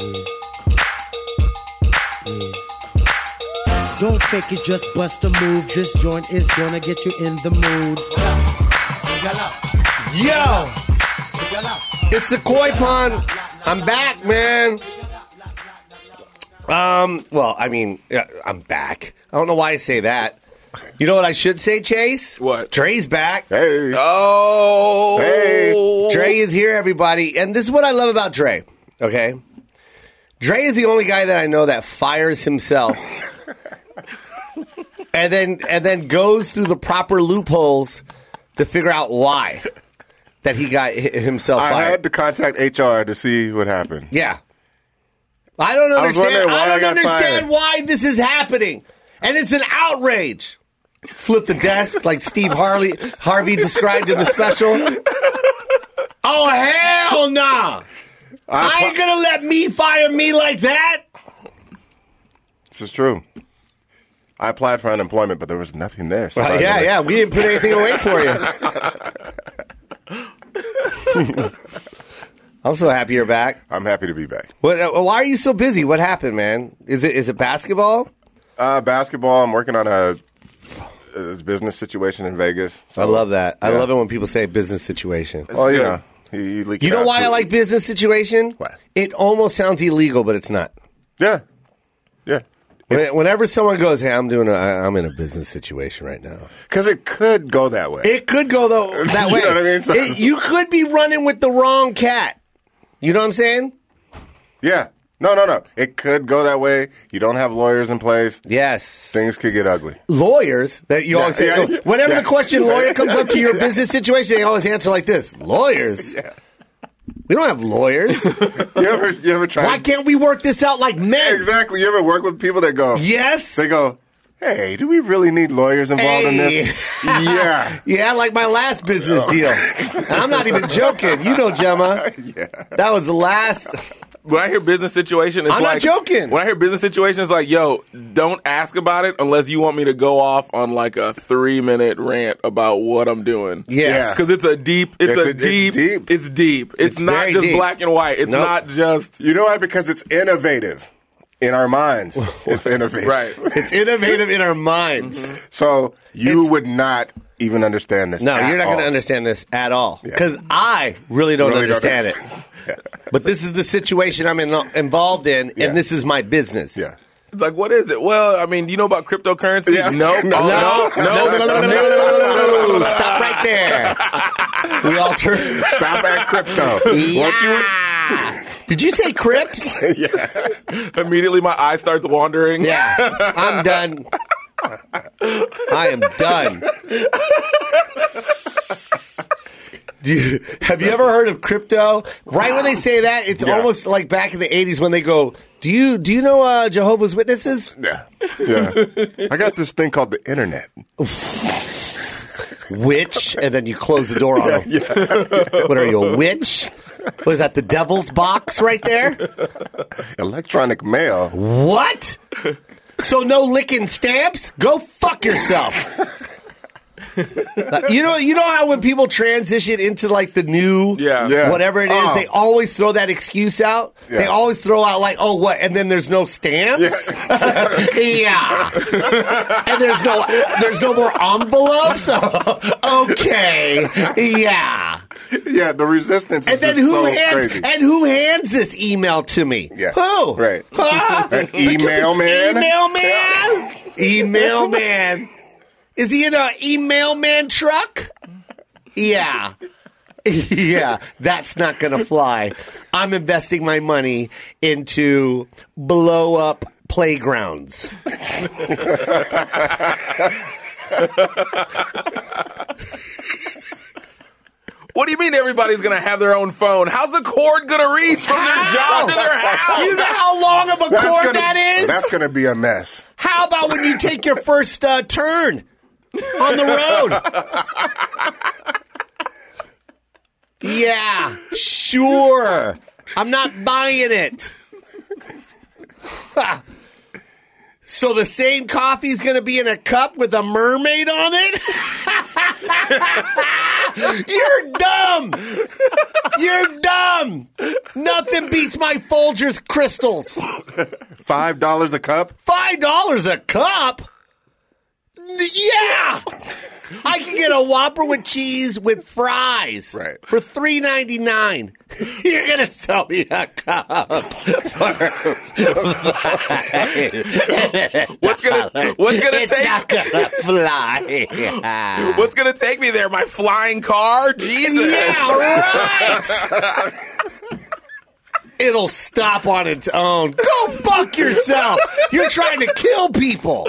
Don't fake it, just bust a move. This joint is gonna get you in the mood. Yo! It's the Koi Pond. I'm back, man. Well, I mean, I'm back. I don't know why I say that. You know what I should say, Chase? What? Dre's back. Hey. Oh. Hey. Dre is here, everybody. And this is what I love about Dre, okay? Dre is the only guy that I know that fires himself and then goes through the proper loopholes to figure out why that he got himself fired. I had to contact HR to see what happened. Yeah. I don't understand. I don't understand why this is happening. And it's an outrage. Flip the desk like Steve Harvey described in the special. Oh, hell nah. I ain't going to let me fire me like that. This is true. I applied for unemployment, but there was nothing there. Yeah. We didn't put anything away for you. I'm so happy you're back. I'm happy to be back. Why are you so busy? What happened, man? Is it basketball? Basketball. I'm working on a business situation in Vegas. So, I love that. Yeah. I love it when people say business situation. Well, you know. You know why I like business situation? What? It almost sounds illegal, but it's not. Yeah. Whenever someone goes, "Hey, I'm in a business situation right now," because it could go that way. It could go that way. You know what I mean? So, you could be running with the wrong cat. You know what I'm saying? Yeah. No. It could go that way. You don't have lawyers in place. Yes. Things could get ugly. Lawyers? That you always say. Whenever the question lawyer comes up to your business situation, they always answer like this. Lawyers? Yeah. We don't have lawyers. You ever try? Why can't we work this out like men? Exactly. You ever work with people that go, yes? They go, hey, do we really need lawyers involved in this? Yeah. Yeah, like my last business deal. And I'm not even joking. You know, Gemma. Yeah. That was the last. When I hear business situation, it's I'm like... not joking. When I hear business situation, it's like, yo, don't ask about it unless you want me to go off on like a 3-minute rant about what I'm doing. Yes. Because it's deep. It's deep. It's not just deep. black and white. It's not just... You know why? Because it's innovative in our minds. It's innovative. Right. It's innovative in our minds. Mm-hmm. So you would not even understand this. No, you're not going to all. understand this at all. Because I really don't understand it. Yeah. But this is the situation I'm involved in, and this is my business. Yeah. It's like, what is it? Well, I mean, do you know about cryptocurrency? Yeah. No. No. Stop right there. We all turn. Stop at crypto. Yeah. Did you say Crips? Yeah. Immediately my eye starts wandering. Yeah. I'm done. I am done. Have you ever heard of crypto? Right when they say that, it's almost like back in the 80s when they go, do you know Jehovah's Witnesses? Yeah. I got this thing called the internet. Witch, and then you close the door on them. Yeah. What are you, a witch? Was that the devil's box right there? Electronic mail. What? So no licking stamps? Go fuck yourself. You know how when people transition into like the new whatever it is, they always throw that excuse out? Yeah. They always throw out like, oh, what? And then there's no stamps? Yeah. And there's no more envelopes? Okay. Yeah. Yeah, the resistance is then crazy. And who hands this email to me? Yeah. Who? Right. Huh? An email man? Email man? Email man. Is he in an email man truck? Yeah. Yeah, that's not going to fly. I'm investing my money into blow up playgrounds. What do you mean everybody's going to have their own phone? How's the cord going to reach from their job to their house? You know how long of a cord that is? That's going to be a mess. How about when you take your first turn on the road? Yeah, sure. I'm not buying it. So the same coffee's going to be in a cup with a mermaid on it? You're dumb. You're dumb. Nothing beats my Folgers crystals. $5 a cup? $5 a cup? Yeah. I can get a Whopper with cheese with fries for $3.99. You're gonna sell me a cup. What's gonna it's take? Not gonna fly. What's gonna take me there? My flying car? Jesus. Yeah, right. It'll stop on its own. Go fuck yourself. You're trying to kill people.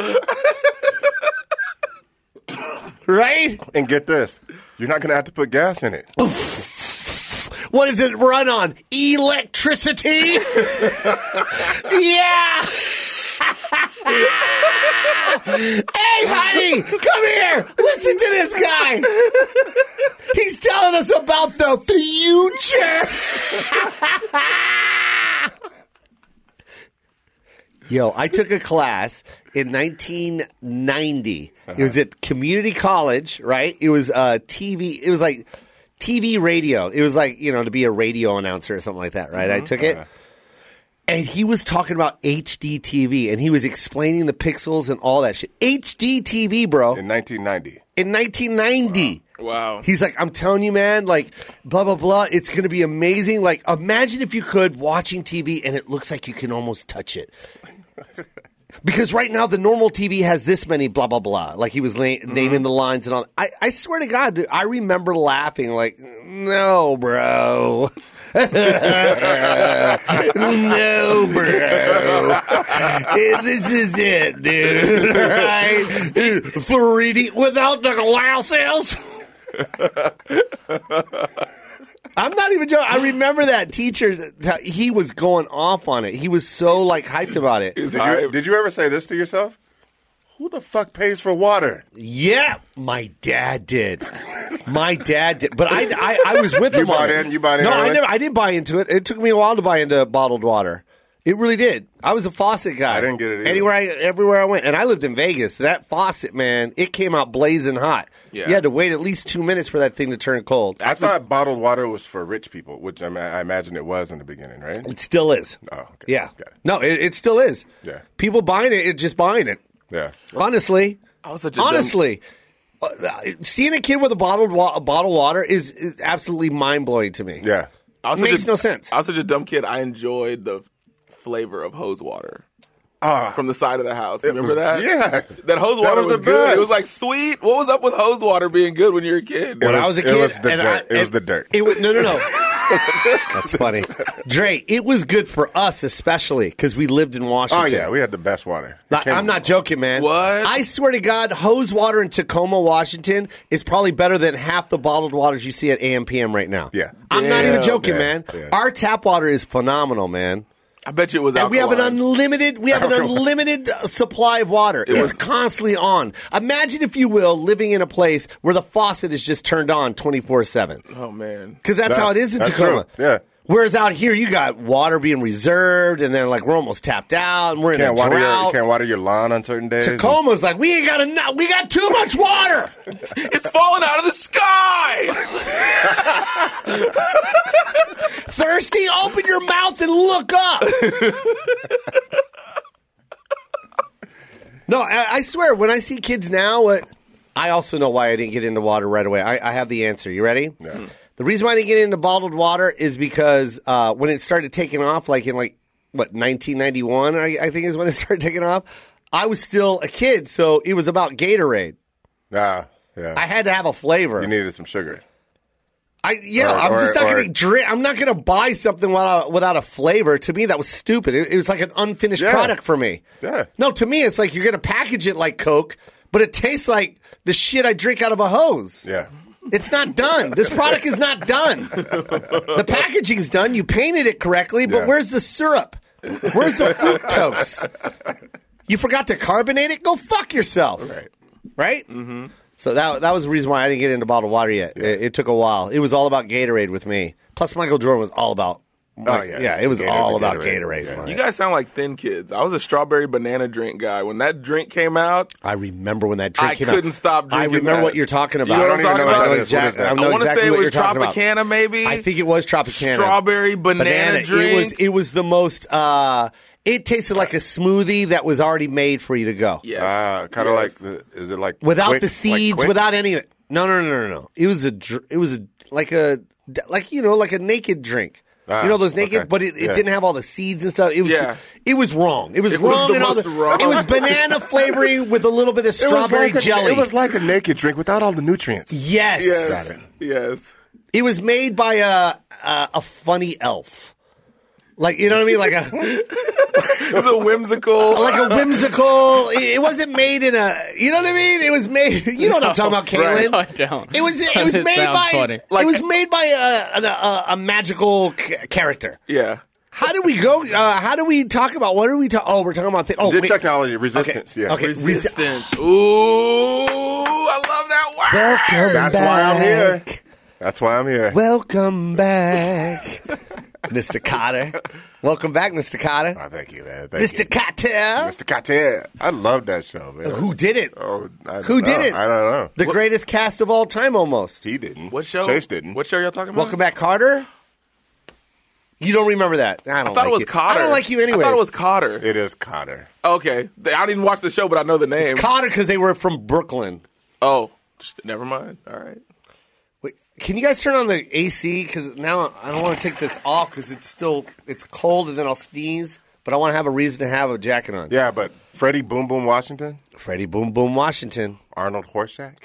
Right? And get this. You're not going to have to put gas in it. What does it run on? Electricity? Yeah. Hey, honey, come here. Listen to this guy. He's telling us about the future. Yo, I took a class in 1990. It was at community college, right? It was TV. It was like TV radio. It was like, to be a radio announcer or something like that, right? I took it. And he was talking about HD TV, and he was explaining the pixels and all that shit. HD TV, bro. In 1990. In 1990. Wow. He's like, I'm telling you, man, like, blah, blah, blah. It's going to be amazing. Like, imagine if you could watching TV and it looks like you can almost touch it. Because right now the normal TV has this many blah, blah, blah. Like he was naming the lines and all. I swear to God, dude, I remember laughing like, no, bro. No, bro. This is it, dude. Right? 3D without the glasses. I'm not even joking. I remember that teacher. He was going off on it. He was so like hyped about it. Did you ever say this to yourself? Who the fuck pays for water? Yeah, my dad did. My dad did. But I was with him. You bought in? You bought in? No, I didn't buy into it. It took me a while to buy into bottled water. It really did. I was a faucet guy. I didn't get it either. Everywhere I went. And I lived in Vegas. That faucet, man, it came out blazing hot. Yeah. You had to wait at least 2 minutes for that thing to turn cold. I thought bottled water was for rich people, which I imagine it was in the beginning, right? It still is. Oh, okay. Yeah. Got it. No, it still is. Yeah. People buying it, just buying it. Yeah. Honestly. Seeing a kid with a bottled water is absolutely mind-blowing to me. Yeah. It makes no sense. I was such a dumb kid. I enjoyed the flavor of hose water from the side of the house. Remember that? Yeah. That hose water was good. Best. It was like sweet. What was up with hose water being good when you were a kid? When I was a kid, it was the dirt. It was the dirt. No. That's funny. Dre, it was good for us especially because we lived in Washington. Oh, yeah. We had the best water. I'm not joking, man. What? I swear to God, hose water in Tacoma, Washington is probably better than half the bottled waters you see at AM/PM right now. Yeah. I'm not even joking, man. Yeah. Our tap water is phenomenal, man. I bet you it was and alkaline. we have an unlimited supply of water. It's constantly on. Imagine, if you will, living in a place where the faucet is just turned on 24/7. Oh, man. Because that's how it is in Tacoma. True. Yeah. Whereas out here, you got water being reserved, and then like we're almost tapped out, and we're in a drought. You can't water your lawn on certain days. Tacoma's like, we ain't got enough. We got too much water. It's falling out of the sky. Thirsty? Open your mouth and look up. No, I swear, when I see kids now, I also know why I didn't get into water right away. I have the answer. You ready? Yeah. The reason why I didn't get into bottled water is because when it started taking off, like in 1991, I think is when it started taking off, I was still a kid, so it was about Gatorade. Yeah. I had to have a flavor. You needed some sugar. I'm just not going to drink. I'm not going to buy something without a flavor. To me, that was stupid. It was like an unfinished product for me. Yeah. No, to me, it's like you're going to package it like Coke, but it tastes like the shit I drink out of a hose. Yeah. It's not done. This product is not done. The packaging's done. You painted it correctly, but where's the syrup? Where's the fructose? You forgot to carbonate it? Go fuck yourself. Right? Mm-hmm. So that was the reason why I didn't get into bottled water yet. It took a while. It was all about Gatorade with me. Plus, Michael Jordan was all about It was all about Gatorade. Yeah. You guys sound like thin kids. I was a strawberry banana drink guy. When that drink came out, I remember when that drink came out. I couldn't stop drinking. I remember what you're talking about. You know what I'm talking about? I want to say it was Tropicana, maybe. I think it was Tropicana. Strawberry banana drink. It was the most. It tasted like a smoothie that was already made for you to go. Yes. Kind of like. Is it like without the seeds, without any of it? No. It was like a naked drink. You know those naked, but it didn't have all the seeds and stuff. It was wrong. It was wrong. It was banana flavoring with a little bit of strawberry jelly. It was like a naked drink without all the nutrients. Yes. Got it. Yes. It was made by a funny elf. Like, you know what I mean? Like it was a whimsical. It wasn't made in a. You know what I mean? It was made. You know what I'm talking about, Caitlin? Right. No, I don't. It was made by. Funny. It was made by a magical character. Yeah. How do we go? How do we talk about? What are we talking? Oh, we're talking about. Technology, resistance. Okay. Yeah. Okay. Resistance. Ooh, I love that word. Welcome Why I'm here. That's why I'm here. Welcome back. Mr. Cotter. Welcome back, Mr. Cotter. Oh, thank you, man. Mr. Cotter. Mr. Cotter. I love that show, man. Who did it? Who did it? I don't know. The greatest cast of all time, almost. He didn't. What show? Chase didn't. What show y'all talking about? Welcome back, Carter. You don't remember that? I thought it was Cotter. I don't like you anyway. I thought it was Cotter. It is Cotter. Okay. I didn't watch the show, but I know the name. It's Cotter because they were from Brooklyn. Oh, never mind. All right. Wait, can you guys turn on the AC? Because now I don't want to take this off because it's cold and then I'll sneeze. But I want to have a reason to have a jacket on. Yeah, but Freddie Boom Boom Washington. Freddie Boom Boom Washington. Arnold Horshack.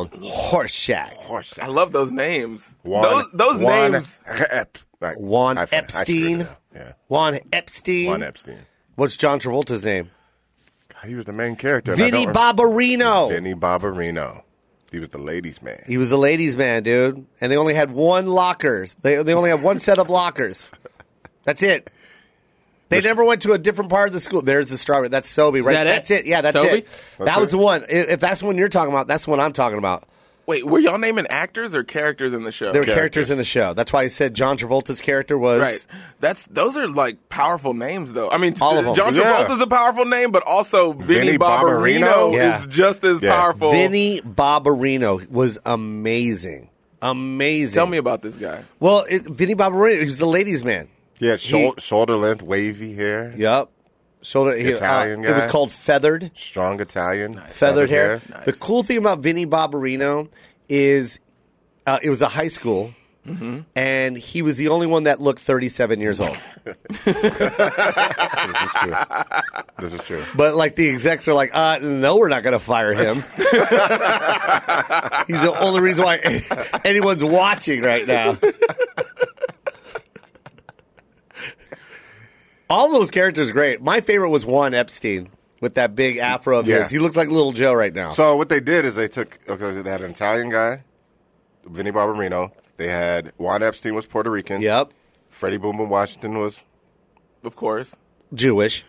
I love those names. Those names. Juan Epstein. Yeah. Juan Epstein. What's John Travolta's name? God, he was the main character. Vinny Barbarino. Vinny Barbarino. He was the ladies' man. He was the ladies' man, dude. And they only had one locker. They only had one set of lockers. That's it. They never went to a different part of the school. There's the strawberry. That's Sobe, right? That's it. Yeah, that's Sobe? it. That was the one. If that's the one you're talking about, that's the one I'm talking about. Wait, were y'all naming actors or characters in the show? They were characters in the show. That's why I said John Travolta's character was... Right. Those are like powerful names, though. I mean, all of them. John Travolta's a powerful name, but also Vinny Barbarino is just as powerful. Vinny Barbarino was amazing. Amazing. Tell me about this guy. Well, Vinny Barbarino, he was the ladies' man. He had shoulder length, wavy hair. Yep. Italian guy. It was called Feathered. Strong Italian. Nice. Feathered hair. Nice. The cool thing about Vinny Barbarino is it was a high school, and he was the only one that looked 37 years old. This is true. But like the execs are like, no, we're not going to fire him. He's the only reason why anyone's watching right now. All those characters are great. My favorite was Juan Epstein with that big afro of his. He looks like Little Joe right now. So what they did is they had an Italian guy, Vinny Barbarino. They had Juan Epstein was Puerto Rican. Yep. Freddie Boom Boom Washington was, of course, Jewish.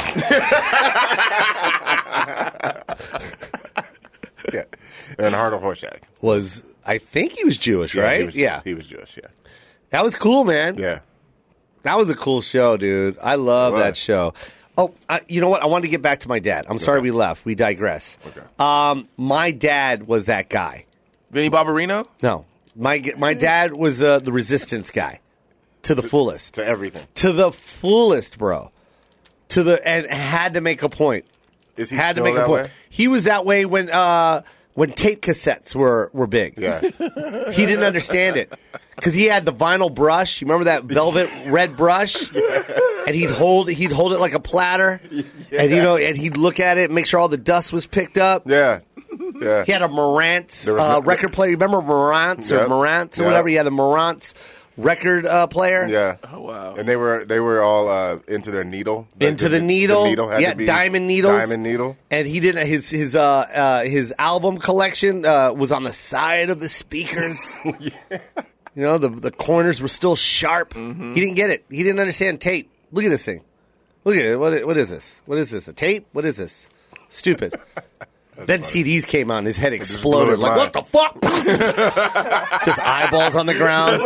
Yeah. And Arnold Horshack was, I think he was Jewish, right? He was Jewish, yeah. That was cool, man. Yeah. That was a cool show, dude. I love that show. Oh, you know what? I wanted to get back to my dad. I'm sorry we left. We digress. Okay. My dad was that guy. Vinny Barbarino? No. My dad was the resistance guy. To the fullest. To everything. To the fullest, bro. And had to make a point. Is he had still to make that a point. way? He was that way when tape cassettes were big. Yeah. He didn't understand it. Because he had the vinyl brush. You remember that velvet red brush? And he'd hold it like a platter. Yeah. And he'd look at it and make sure all the dust was picked up. Yeah. Yeah. He had a Marantz record player. You remember Marantz or whatever? He had a Marantz record player. Yeah. Oh wow. And they were all into their needle. Into the needle. The needle had to be diamond needles. Diamond needle. And he didn't his album collection was on the side of the speakers. Yeah. You know, the corners were still sharp. He didn't get it. He didn't understand tape. Look at this thing. Look at it. What is this? What is this? A tape? What is this? Stupid. Then CDs came on. His head exploded. Like, what the fuck? Just eyeballs on the ground.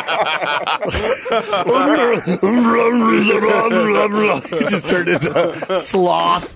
He just turned into sloth.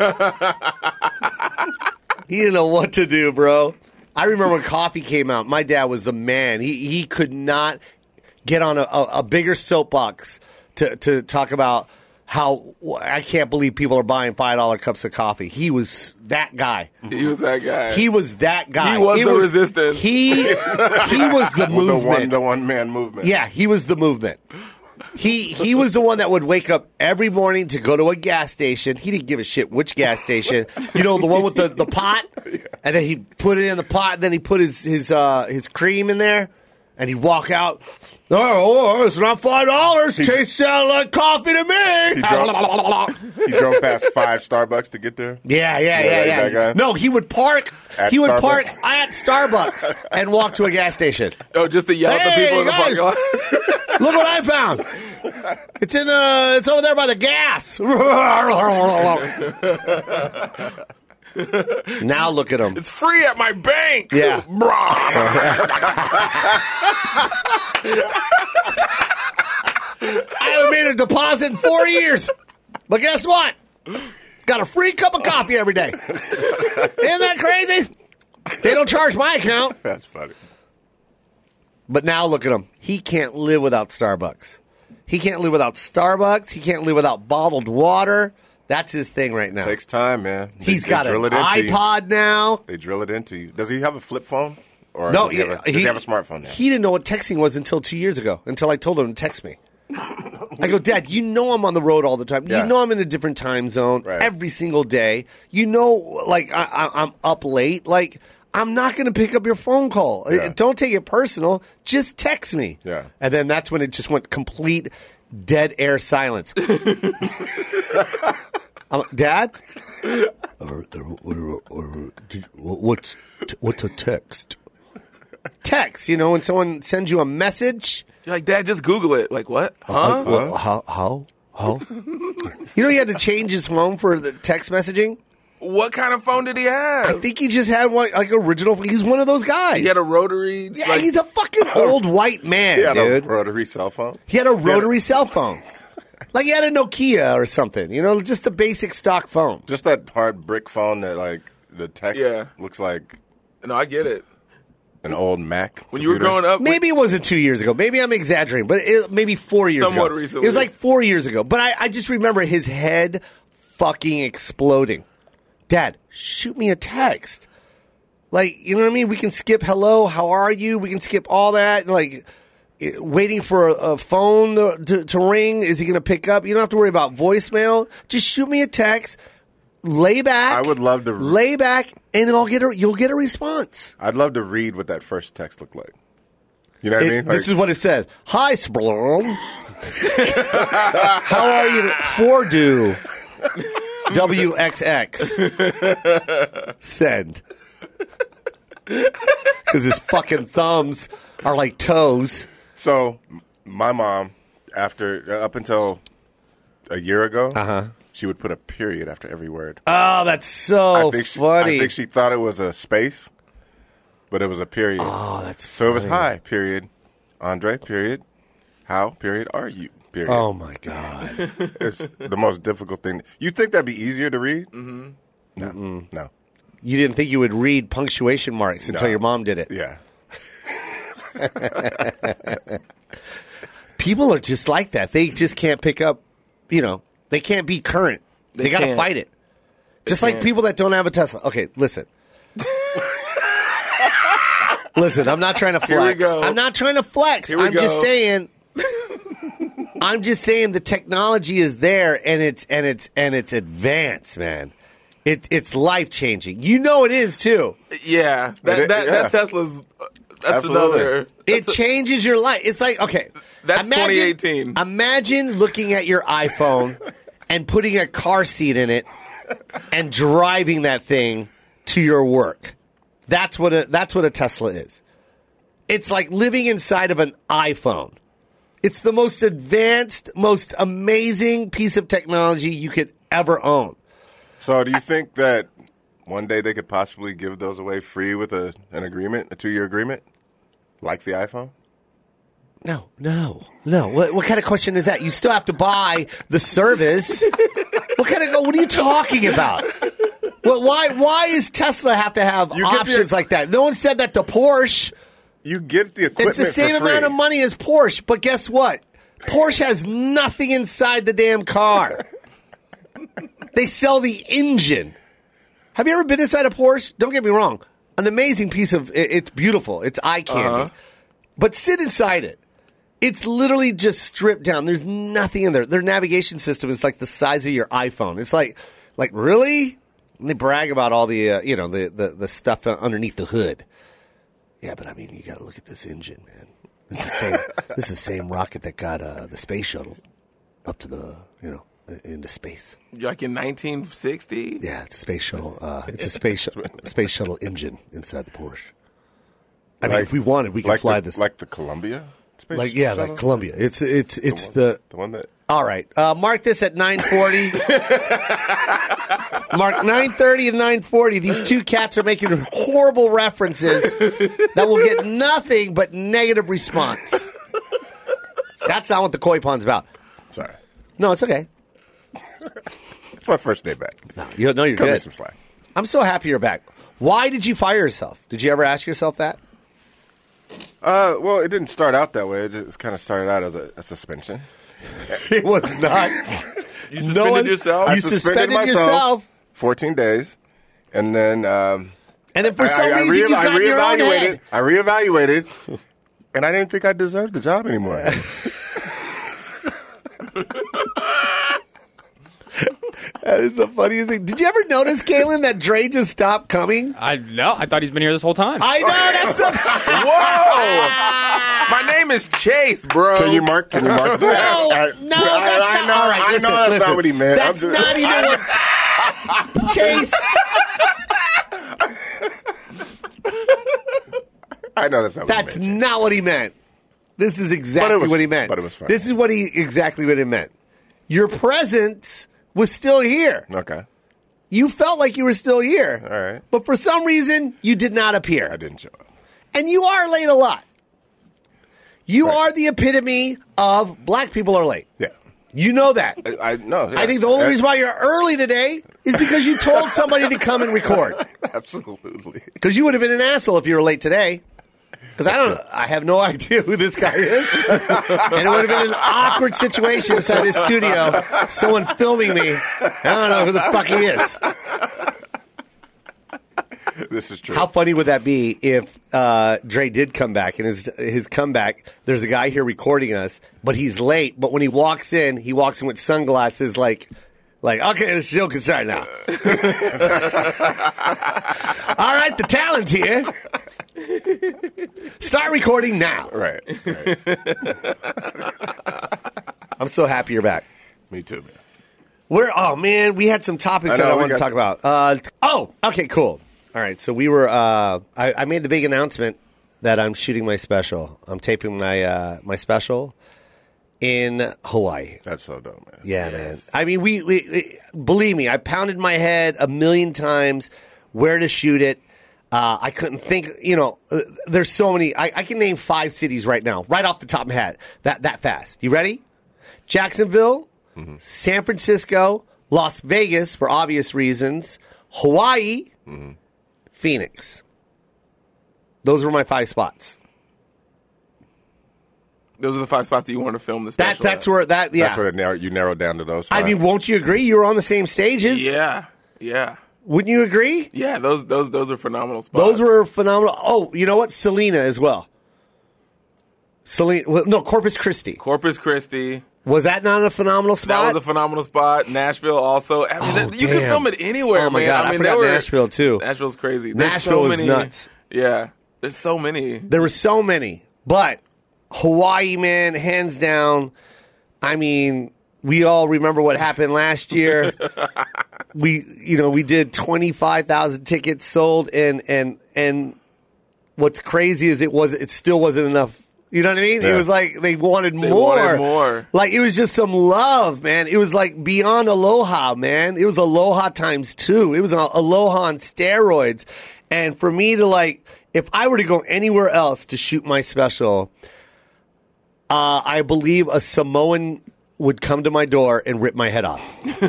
He didn't know what to do, bro. I remember when coffee came out. My dad was the man. He could not get on a bigger soapbox to talk about how I can't believe people are buying $5 cups of coffee. He was that guy. He was that guy. He was that guy. He was the resistance. He was the movement. The one-man movement. Yeah, he was the movement. He was the one that would wake up every morning to go to a gas station. He didn't give a shit which gas station. You know, the one with the pot? And then he'd put it in the pot, and then he'd put his cream in there, and he'd walk out. Oh, it's not $5. Tastes like coffee to me. He drove past 5 Starbucks to get there. Yeah. No, he would park. He would park at Starbucks and walk to a gas station. Oh, just to yell at the people in the parking lot. Look what I found. It's over there by the gas. Now look at him. It's free at my bank. Yeah. I haven't made a deposit in 4 years. But guess what? Got a free cup of coffee every day. Isn't that crazy? They don't charge my account. That's funny. But now look at him. He can't live without Starbucks. He can't live without Starbucks. He can't live without bottled water. That's his thing right now. Takes time, man. He's got an iPod now. They drill it into you. Does he have a flip phone? Or no, does he have a smartphone now? He didn't know what texting was until 2 years ago, until I told him to text me. I go, Dad, you know I'm on the road all the time. Yeah. You know I'm in a different time zone every single day. You know, like, I'm up late. Like, I'm not going to pick up your phone call. Yeah. Don't take it personal. Just text me. Yeah. And then that's when it just went complete dead air silence. Dad? What's a text? Text, you know, when someone sends you a message. You're like, Dad, just Google it. Like, what? Huh? How? You know he had to change his phone for the text messaging? What kind of phone did he have? I think he just had one, like, original. He's one of those guys. He had a rotary? Yeah, he's a fucking old white man, He had dude. a rotary cell phone? He had a rotary cell phone. Like he had a Nokia or something, you know, just a basic stock phone. Just that hard brick phone that, like, the text looks like... No, I get it. An old Mac When computer. you were growing up... Maybe it wasn't 2 years ago. Maybe I'm exaggerating, but maybe 4 years Somewhat ago. recently. It was like 4 years ago. But I just remember his head fucking exploding. Dad, shoot me a text. Like, you know what I mean? We can skip hello, how are you? We can skip all that. Like, waiting for a phone to ring. Is he going to pick up? You don't have to worry about voicemail. Just shoot me a text. Lay back. I would love to lay back, and you'll get a response. I'd love to read what that first text looked like. You know what I mean? Like, this is what it said. Hi, Splum. How are you? Fordo. WXX. Send. Because his fucking thumbs are like toes. So, my mom, up until a year ago, she would put a period after every word. Oh, that's so funny. I think she thought it was a space, but it was a period. Oh, that's funny. So it was hi, period. Andre, period. How, period, are you, period. Oh, my God. It's the most difficult thing. You'd think that'd be easier to read? Mm-hmm. No. You didn't think you would read punctuation marks until your mom did it. Yeah. People are just like that. They just can't pick up, you know, they can't be current. They got to fight it. Just like people that don't have a Tesla. Okay, listen. Listen, I'm not trying to flex. I'm not trying to flex. I'm just saying the technology is there and it's advanced, man. It's life-changing. You know it is too. Yeah. That Tesla's that's another. It changes your life. It's like, okay. That's 2018. Imagine looking at your iPhone and putting a car seat in it and driving that thing to your work. That's what a Tesla is. It's like living inside of an iPhone. It's the most advanced, most amazing piece of technology you could ever own. So do you think that one day they could possibly give those away free with an agreement, a 2-year agreement, like the iPhone? No. What kind of question is that? You still have to buy the service. What are you talking about? Well, why does Tesla have to have options like that? No one said that to Porsche. You get the equipment. It's the same amount of money as Porsche, but guess what? Porsche has nothing inside the damn car. They sell the engine. Have you ever been inside a Porsche? Don't get me wrong. An amazing piece of it's beautiful. It's eye candy. But sit inside it. It's literally just stripped down. There's nothing in there. Their navigation system is like the size of your iPhone. It's like really? And they brag about all the the stuff underneath the hood. Yeah, but I mean, you got to look at this engine, man. This is the same rocket that got the space shuttle up to the into space. Like in 1960? Yeah, it's a space shuttle. It's a space shuttle engine inside the Porsche. I mean, if we wanted, we could fly this. Like the Columbia? Like Columbia. It's the one that. All right, mark this at 9:40. Mark 9:30 and 9:40. These two cats are making horrible references that will get nothing but negative response. That's not what the Koi Pond's about. Sorry. No, it's okay. It's my first day back. No, you're Cut good. me some slack. I'm so happy you're back. Why did you fire yourself? Did you ever ask yourself that? Well, it didn't start out that way. It just kind of started out as a suspension. It was not. You suspended yourself? You suspended yourself. 14 days. And then... and then for some reason you got your own head. I reevaluated, and I didn't think I deserved the job anymore. That is the funniest thing. Did you ever notice, Kalen, that Dre just stopped coming? No, I thought he's been here this whole time. I know, that's the... Whoa! My name is Chase, bro. Can you mark that? No, that's not. All right, I know that's not what he meant. That's not even what... Chase... I know that's not what he meant. That's not what he meant. This is exactly what he meant. But it was fine. This is exactly what it meant. Your presence was still here. Okay. You felt like you were still here. All right. But for some reason, you did not appear. I didn't show up. And you are late a lot. You are the epitome of black people are late. Yeah. You know that. I know. Yeah. I think the only reason why you're early today is because you told somebody to come and record. Absolutely. Because you would have been an asshole if you were late today. Because I have no idea who this guy is. And it would have been an awkward situation inside his studio. Someone filming me. I don't know who the fuck he is. This is true. How funny would that be if Dre did come back, and his comeback, there's a guy here recording us, but he's late. But when he walks in with sunglasses like, okay, this show can start now. All right, the talent's here. Start recording now. Right. I'm so happy you're back. Me too, man. We had some topics that I wanted to talk about. Okay, cool. All right, so we were. I made the big announcement that I'm shooting my special. I'm taping my special in Hawaii. That's so dope, man. Yeah, yes. Man. I mean, we believe me. I pounded my head 1,000,000 times where to shoot it. I couldn't think. There's so many. I can name 5 cities right now, right off the top of my head. That fast. You ready? Jacksonville, San Francisco, Las Vegas for obvious reasons, Hawaii. Phoenix. Those were my 5 spots. Those are the 5 spots that you wanted to film this special. That's where you narrowed down to those 5. I mean, won't you agree? You were on the same stages. Yeah. Wouldn't you agree? Yeah, those are phenomenal spots. Those were phenomenal. Oh, you know what? Selena as well. Corpus Christi. Corpus Christi. Was that not a phenomenal spot? That was a phenomenal spot. Nashville also. I mean, you can film it anywhere, man. Oh, my God. I forgot Nashville, too. Nashville's crazy. Nashville was nuts. Yeah. There's so many. There were so many. But Hawaii, man, hands down. I mean, we all remember what happened last year. We did 25,000 tickets sold, and what's crazy is it still wasn't enough You know what I mean? It was like they wanted more. Like, it was just some love, man. It was like beyond aloha, man. It was aloha times 2. It was aloha on steroids. And for me to, like, if I were to go anywhere else to shoot my special, I believe a Samoan would come to my door and rip my head off.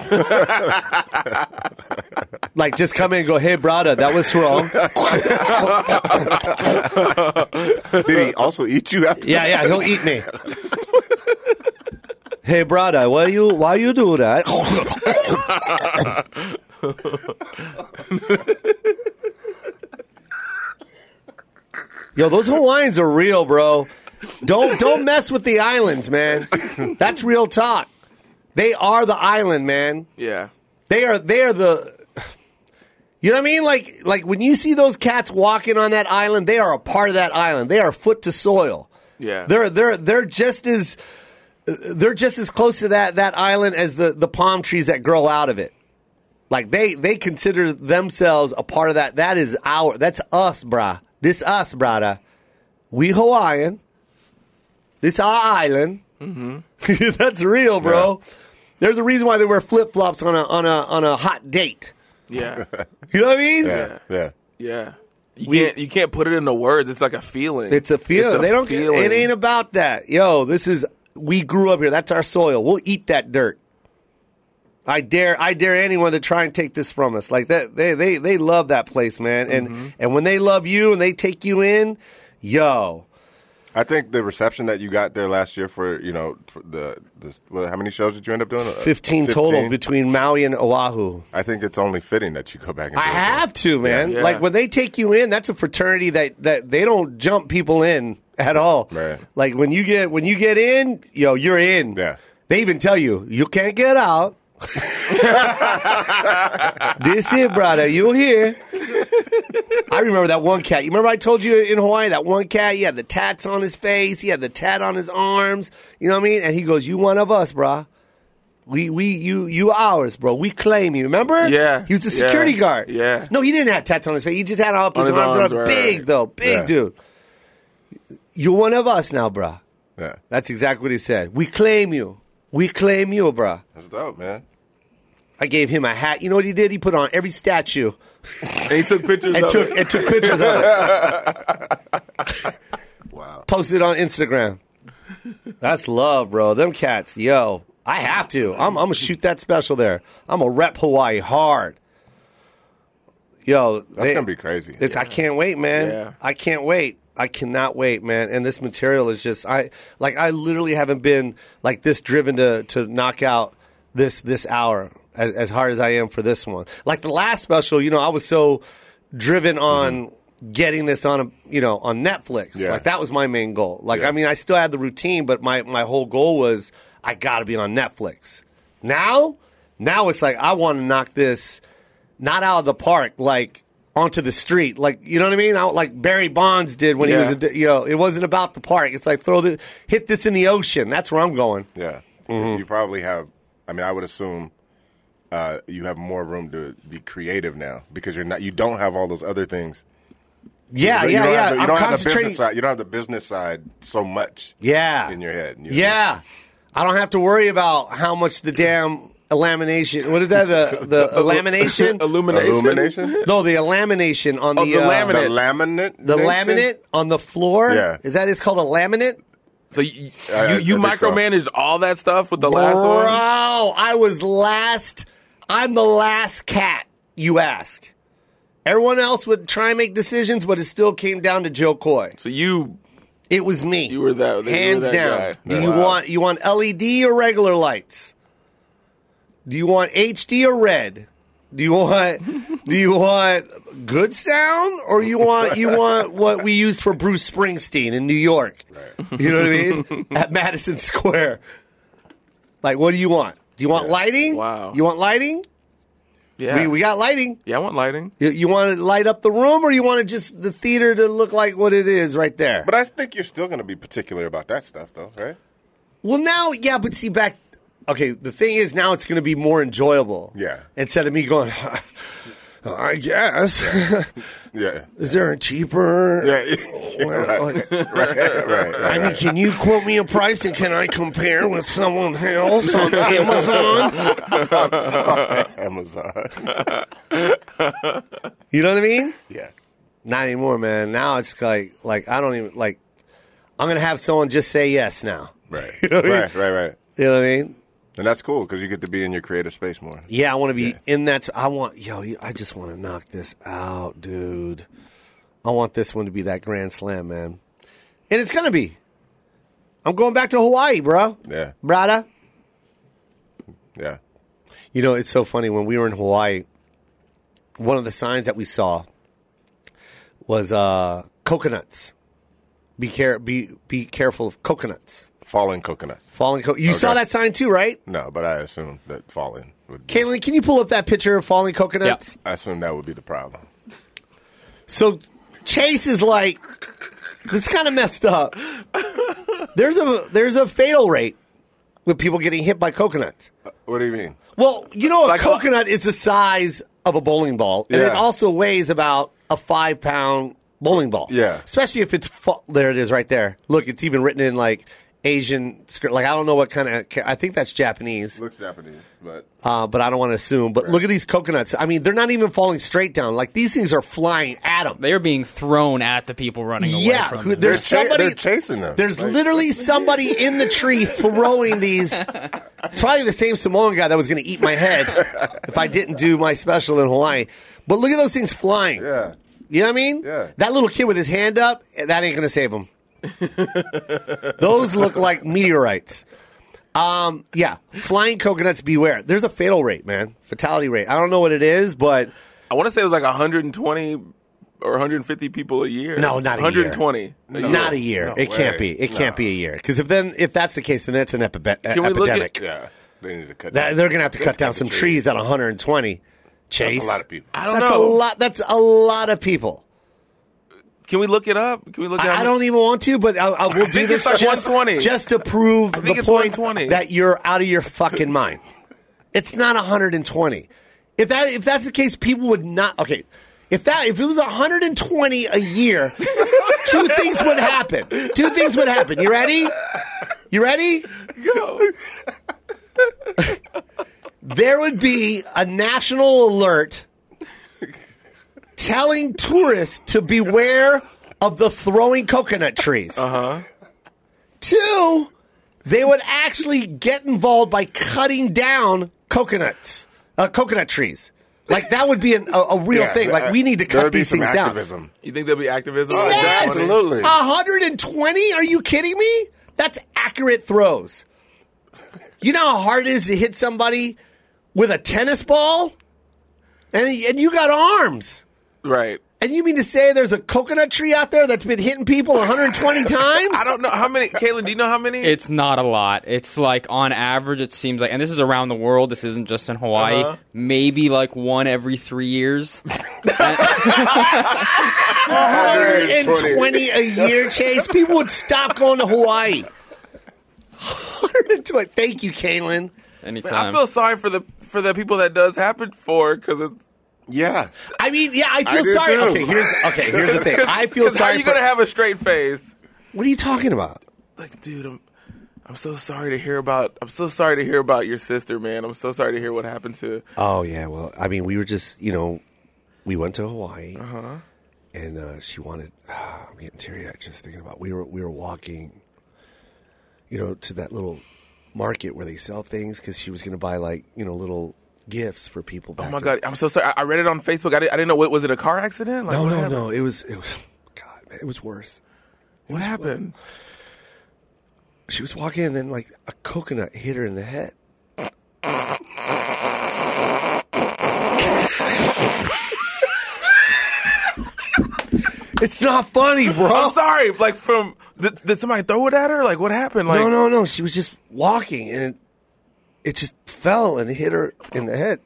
Like, just come in and go, hey, brother, that was wrong. Did he also eat you after? Yeah, he'll eat me. Hey, brother, why you do that? Yo, those Hawaiians are real, bro. Don't mess with the islands, man. That's real talk. They are the island, man. Yeah. They are the. You know what I mean? Like when you see those cats walking on that island, they are a part of that island. They are foot to soil. Yeah. They're just as close to that island as the palm trees that grow out of it. Like they consider themselves a part of that. That's us, brah. This us, brother. We Hawaiian. This our island. Mm-hmm. That's real, bro. Yeah. There's a reason why they wear flip flops on a hot date. Yeah. You know what I mean? Yeah. You can't put it into words. It's like a feeling. It's a feeling. It ain't about that. Yo, we grew up here. That's our soil. We'll eat that dirt. I dare anyone to try and take this from us. Like that, they love that place, man. And when they love you and they take you in, yo. I think the reception that you got there last year for how many shows did you end up doing? 15 total between Maui and Oahu. I think it's only fitting that you go back and do I have to, man. Yeah. Like when they take you in, that's a fraternity that they don't jump people in at all. Right. Like when you get in, yo, you're in. Yeah. They even tell you can't get out. This it, brother. You here? I remember that one cat. You remember I told you in Hawaii that one cat? He had the tats on his face. He had the tat on his arms. You know what I mean? And he goes, "You one of us, brah. You ours, bro. We claim you." Remember? Yeah. He was the security guard. Yeah. No, he didn't have tats on his face. He just had up his arms. Right, big though, big dude. You're one of us now, brah. Yeah. That's exactly what he said. We claim you. We claim you, brah. That's dope, man. I gave him a hat. You know what he did? He put on every statue. And he took pictures of it. And took pictures of it. Wow. Posted on Instagram. That's love, bro. Them cats, yo. I have to. I'm going to shoot that special there. I'm going to rep Hawaii hard. Yo. That's going to be crazy. I can't wait, man. Yeah. I can't wait. I cannot wait, man. And this material is just, I literally haven't been like this driven to knock out this hour. As hard as I am for this one. Like the last special, I was so driven on getting this on Netflix. Yeah. Like that was my main goal. Like, I mean, I still had the routine, but my whole goal was I got to be on Netflix. Now it's like I want to knock this not out of the park, like onto the street. Like, you know what I mean? Like Barry Bonds did when he was, it wasn't about the park. It's like hit this in the ocean. That's where I'm going. Yeah. You probably have, I would assume, you have more room to be creative now because you don't have all those other things. You don't have the business side so much. Yeah. In your head. Yeah. I don't have to worry about how much the damn lamination. What is that? The lamination? Illumination? No, the lamination on the laminate. The laminate on the floor. Yeah. Is that it's called a laminate? So you micromanaged all that stuff with the last one? Bro, I was last. I'm the last cat you ask. Everyone else would try and make decisions, but it still came down to Joe Coy. So it was me. You were that hands down. Guy. Do you want LED or regular lights? Do you want HD or red? Do you want good sound or you want what we used for Bruce Springsteen in New York? Right. You know what I mean? At Madison Square. Like, what do you want? Do you want lighting? Wow. You want lighting? Yeah. We got lighting. Yeah, I want lighting. You want to light up the room or you want just the theater to look like what it is right there? But I think you're still going to be particular about that stuff, though, right? Well, now, yeah, but see, okay, the thing is now it's going to be more enjoyable. Yeah. Instead of me going, I guess. Yeah. Is there a cheaper? Yeah. Right. I mean, can you quote me a price and can I compare with someone else on Amazon? Amazon. You know what I mean? Yeah. Not anymore, man. Now it's like I don't even like. I'm gonna have someone just say yes now. Right. You know what I mean? Right. You know what I mean? And that's cool because you get to be in your creative space more. Yeah, I want to be in that. I just want to knock this out, dude. I want this one to be that grand slam, man. And it's going to be. I'm going back to Hawaii, bro. Yeah. Brada. Yeah. You know, it's so funny. When we were in Hawaii, one of the signs that we saw was coconuts. Be careful of coconuts. Falling coconuts. You saw that sign too, right? No, but I assumed that falling would be. Caitlin, can you pull up that picture of falling coconuts? I assumed that would be the problem. So Chase is like, this is kind of messed up. There's a fatal rate with people getting hit by coconuts. What do you mean? Well, you know, a coconut is the size of a bowling ball, and it also weighs about a 5-pound bowling ball. Yeah. Especially if it's there it is right there. Look, it's even written in like Asian script. Like I don't know what kind of. I think that's Japanese. Looks Japanese, but I don't want to assume. But look at these coconuts. I mean, they're not even falling straight down. Like these things are flying at them. They are being thrown at the people running away from them. There's somebody they're chasing them. There's literally somebody in the tree throwing these. It's probably the same Samoan guy that was going to eat my head if I didn't do my special in Hawaii. But look at those things flying. Yeah. You know what I mean? Yeah. That little kid with his hand up, that ain't going to save him. Those look like meteorites. Flying coconuts, beware. There's a fatal rate, man. Fatality rate. I don't know what it is, but I want to say it was like 120 or 150 people a year. No, not a 120 year. Not a year. No it way. can't be. It can't be a year. Because if that's the case, then it's an epidemic. Yeah, they need to cut. They're going to have to cut down some trees at 120. Chase. That's a lot of people. I don't know. That's a lot of people. Can we look it up? I don't even want to, but I will do this like just to prove the point that you're out of your fucking mind. It's not 120. If that's the case, people would not. Okay, if it was 120 a year, two things would happen. You ready? Go. There would be a national alert telling tourists to beware of the throwing coconut trees. Uh-huh. 2, they would actually get involved by cutting down coconut trees. Like, that would be a real thing. Like, we need to cut these things activism. down. You think there'll be activism? Yes! Absolutely. 120? Are you kidding me? That's accurate throws. You know how hard it is to hit somebody with a tennis ball? And you got arms. Right. And you mean to say there's a coconut tree out there that's been hitting people 120 times? I don't know. How many? Caitlin, do you know how many? It's not a lot. It's like, on average, it seems like, and this is around the world, this isn't just in Hawaii, maybe like one every 3 years. 120 a year, Chase. People would stop going to Hawaii. 120. Thank you, Caitlin. Anytime. I feel sorry for the people that does happen for, because it's. Yeah. I mean, I feel sorry. Too. Here's the thing. I feel sorry. How are you going to have a straight face? What are you talking about? Like, dude, I'm so sorry to hear about your sister, man. I'm so sorry to hear what happened to. Oh yeah, well, I mean, we were just, we went to Hawaii, and she wanted. I'm getting teary-eyed just thinking about. We were walking, to that little market where they sell things because she was going to buy little gifts for people. Oh my God, I'm so sorry. I read it on Facebook. I didn't know. Was it a car accident? Like, no. It was. God, man, it was worse. What happened? She was walking and then a coconut hit her in the head. It's not funny, bro. I'm sorry. Did somebody throw it at her? Like, what happened? Like, No. She was just walking and it just fell and hit her in the head.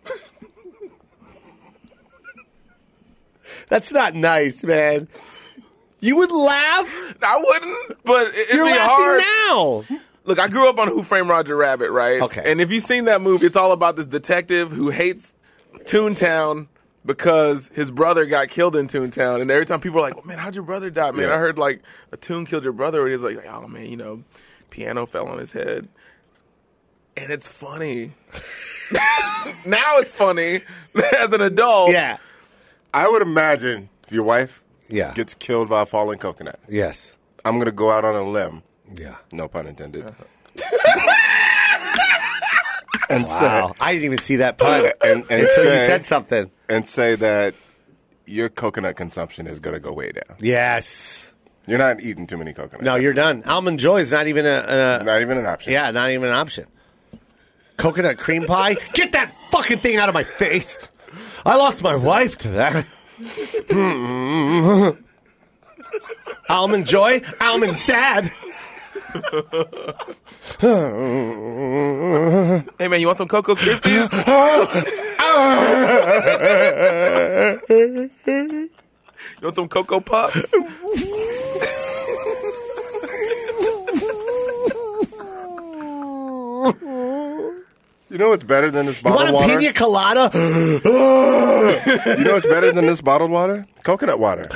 That's not nice, man. You would laugh? I wouldn't, but it'd You're be laughing hard. now. Look, I grew up on Who Framed Roger Rabbit, right? Okay. And if you've seen that movie, it's all about this detective who hates Toontown because his brother got killed in Toontown, and every time people are like, well, "Man, how'd your brother die?" Man, I heard like a tune killed your brother. Or he's like, "Oh man, piano fell on his head," and it's funny. Now it's funny as an adult. Yeah, I would imagine if your wife gets killed by a falling coconut. Yes, I'm gonna go out on a limb. Yeah, no pun intended. And wow. I didn't even see that pun until you said something. And say that your coconut consumption is going to go way down. Yes. You're not eating too many coconuts. No, you're done. Almond Joy is not even not even an option. Yeah, not even an option. Coconut cream pie? Get that fucking thing out of my face. I lost my wife to that. Almond Joy? Almond Sad? Hey man, you want some Cocoa Krispies? You want some Cocoa Puffs? You know what's better than this bottled water? You want a pina colada? You know what's better than this bottled water? Coconut water.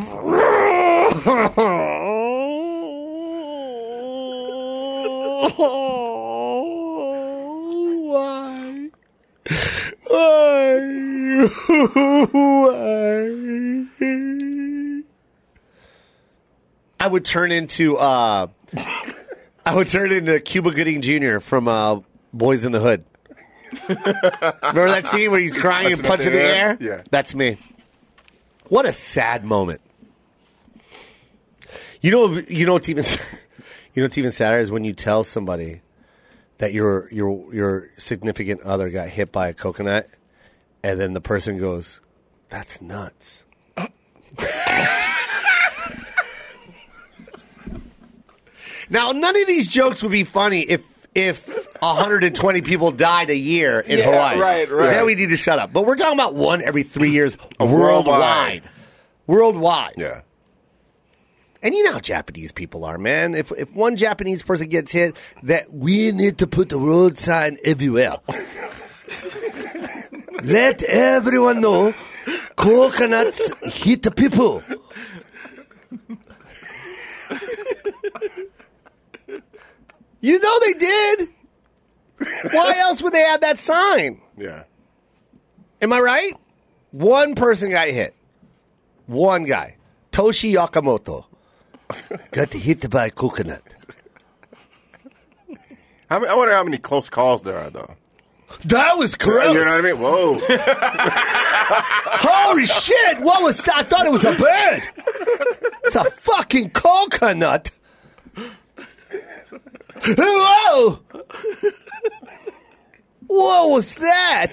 Why? I would turn into Cuba Gooding Jr. from Boys in the Hood. Remember that scene where he's crying and punching the air? Yeah. That's me. What a sad moment. You know what's even sadder is when you tell somebody that your significant other got hit by a coconut, and then the person goes, "That's nuts." Now, none of these jokes would be funny if 120 people died a year in Hawaii. Right. Then we need to shut up. But we're talking about one every 3 years worldwide. Worldwide. Yeah. And you know how Japanese people are, man. If one Japanese person gets hit, that we need to put the road sign everywhere. Let everyone know coconuts hit the people. You know they did. Why else would they have that sign? Yeah. Am I right? One person got hit. One guy. Toshi Yakamoto. Got hit by a coconut. I wonder how many close calls there are, though. That was gross. You know what I mean? Whoa. Holy shit. What was that? I thought it was a bird. It's a fucking coconut. Whoa! What was that?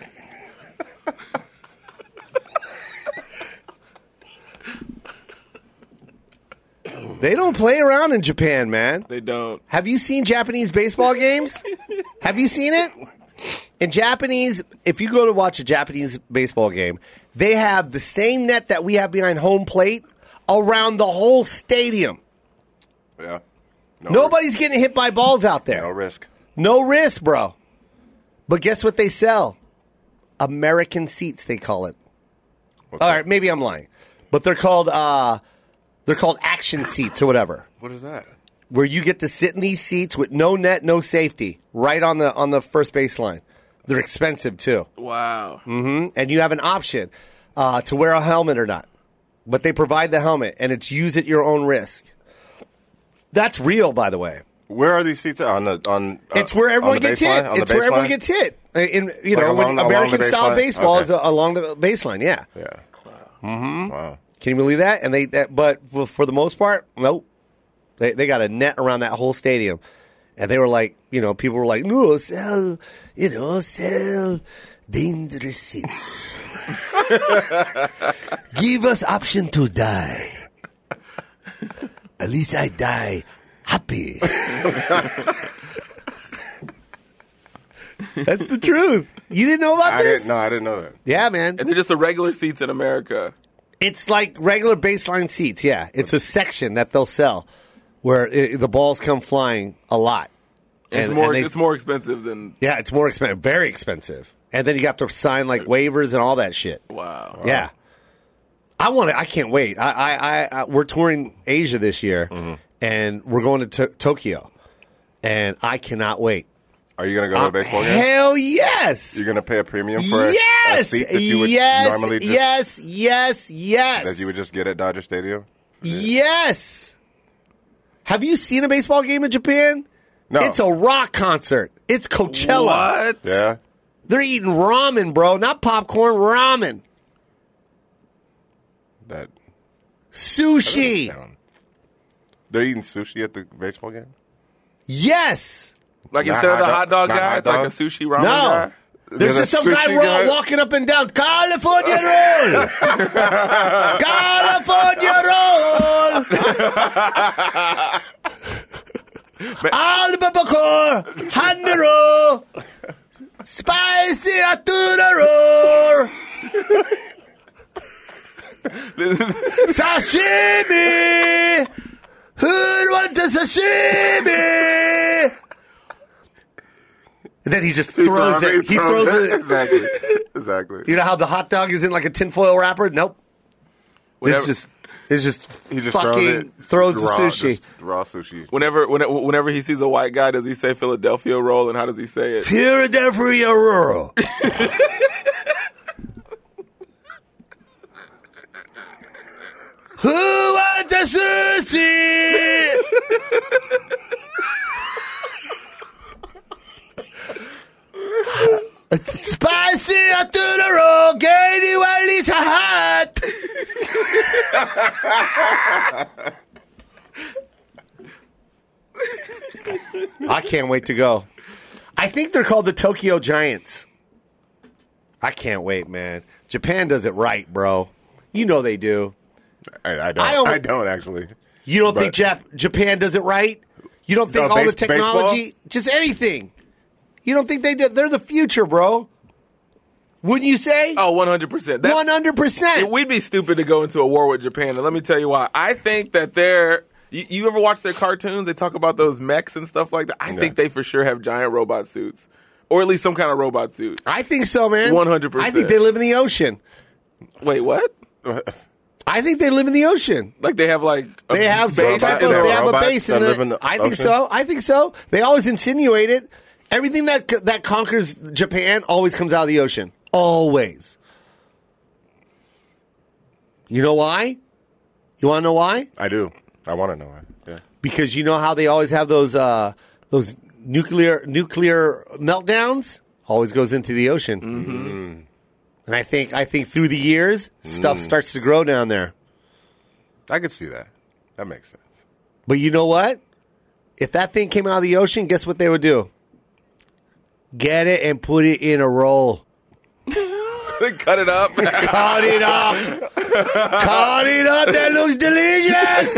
They don't play around in Japan, man. They don't. Have you seen Japanese baseball games? Have you seen it? In Japanese, if you go to watch a Japanese baseball game, they have the same net that we have behind home plate around the whole stadium. Yeah. Nobody's getting hit by balls out there. No risk. No risk, bro. But guess what they sell? American seats, they call it. All right, maybe I'm lying. But they're called action seats or whatever. What is that? Where you get to sit in these seats with no net, no safety, right on the first baseline. They're expensive too. Wow. Mm-hmm. And you have an option to wear a helmet or not. But they provide the helmet, and it's use at your own risk. That's real, by the way. Where are these seats on? It's where everyone gets hit. It's where everyone gets hit. When American style baseball is along the baseline. Yeah. Yeah. Wow. Mm-hmm. Wow. Can you believe that? And but for the most part, nope. They got a net around that whole stadium, and they were like, people were like, no, sell dangerous seats. Give us option to die. At least I die happy. That's the truth. You didn't know about this? I didn't know that. Yeah, man. And they're just the regular seats in America. It's like regular baseline seats, yeah. It's a section that they'll sell where the balls come flying a lot. It's more expensive than... Yeah, it's more expensive. Very expensive. And then you have to sign like waivers and all that shit. Wow. Yeah. I can't wait. We're touring Asia this year, and we're going to Tokyo, and I cannot wait. Are you going to go to a baseball game? Hell yes. You're going to pay a premium for a seat that you would normally just... Yes. That you would just get at Dodger Stadium? Yes. Have you seen a baseball game in Japan? No. It's a rock concert. It's Coachella. What? Yeah. They're eating ramen, bro. Not popcorn, ramen. That sushi. They're eating sushi at the baseball game? Yes. Like instead of the hot dog guy, it's like a sushi ramen guy? There's just some guy walking up and down. California roll! California roll! Albacore! Handero! Spicy tuna roll! Sashimi! Who wants a sashimi? And then he just throws it. He throws it. Exactly. You know how the hot dog is in like a tinfoil wrapper? Nope. It's just he just fucking throws the sushi. Raw sushi. Whenever he sees a white guy, does he say Philadelphia roll, and how does he say it? Philadelphia roll. Who wants the sushi? Spicy tuna roll, Katie Wiley's hot. I can't wait to go. I think they're called the Tokyo Giants. I can't wait, man. Japan does it right, bro. You know they do. I don't actually. You don't think Japan does it right? You don't think all the technology, baseball? Just anything. You don't think they do? They're the future, bro. Wouldn't you say? Oh, 100%. 100%. We'd be stupid to go into a war with Japan, and let me tell you why. I think that they're... You ever watch their cartoons? They talk about those mechs and stuff like that. I think they for sure have giant robot suits. Or at least some kind of robot suit. I think so, man. 100%. I think they live in the ocean. Wait, what? I think they live in the ocean. Like they have like a they have some type of they have a base in the I think so. I think so. They always insinuate it. Everything that conquers Japan always comes out of the ocean. Always. You know why? You want to know why? I do. I want to know why. Yeah. Because you know how they always have those nuclear meltdowns? Always goes into the ocean. Mm-hmm. And I think through the years, stuff starts to grow down there. I could see that. That makes sense. But you know what? If that thing came out of the ocean, guess what they would do? Get it and put it in a roll. Cut it up. Cut it up. Cut it up. That looks delicious.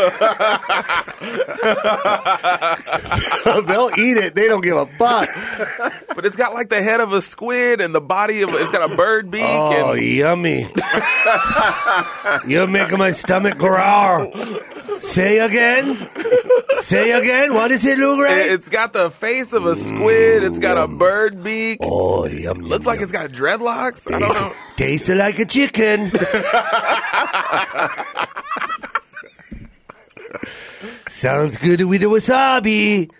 They'll eat it. They don't give a fuck. But it's got like the head of a squid and the body of it's got a bird beak. Oh, yummy. You're making my stomach growl. Say again. Say again. What is it, Lou Ray? It's got the face of a squid. It's got a bird beak. Oh, yum. Looks like it's got dreadlocks. I don't know. Tastes like a chicken. Sounds good with the wasabi.